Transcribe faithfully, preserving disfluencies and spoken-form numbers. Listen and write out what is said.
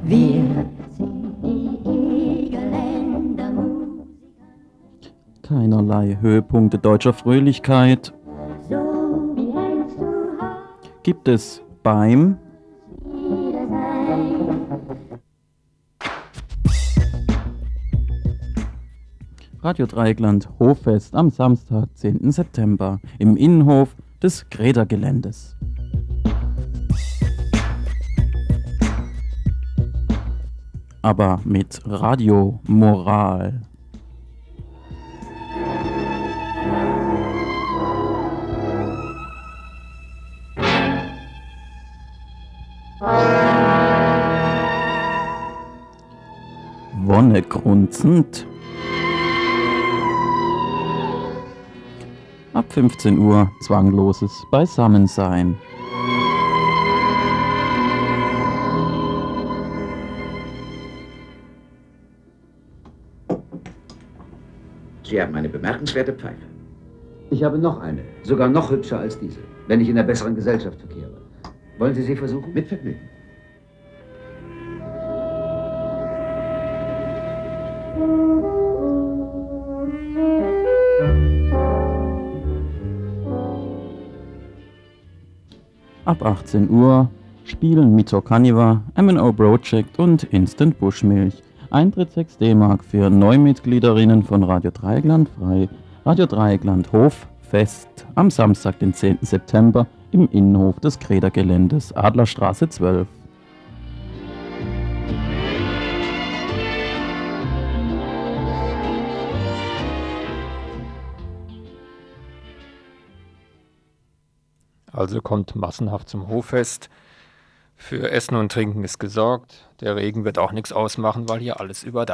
Wir sind die Egerländer Musiker. Keinerlei Höhepunkte deutscher Fröhlichkeit So wie hältst du Haus gibt es beim wieder sein. Radio Dreieckland Hoffest am Samstag, zehnten September im Innenhof des Greta-Geländes. Aber mit Radiomoral. Wonnegrunzend. Ab fünfzehn Uhr zwangloses Beisammensein. Sie haben eine bemerkenswerte Pfeife. Ich habe noch eine, sogar noch hübscher als diese, wenn ich in der besseren Gesellschaft verkehre. Wollen Sie sie versuchen? Mit Vergnügen. Ab achtzehn Uhr spielen Mito Kaniva, M and O Project und Instant Bushmilch. Eintritt sechs D-Mark für Neumitgliederinnen von Radio Dreieckland frei. Radio Dreieckland Hoffest am Samstag, den zehnten September im Innenhof des Greta-Geländes, Adlerstraße zwölf. Also kommt massenhaft zum Hoffest. Für Essen und Trinken ist gesorgt. Der Regen wird auch nichts ausmachen, weil hier alles überdacht ist.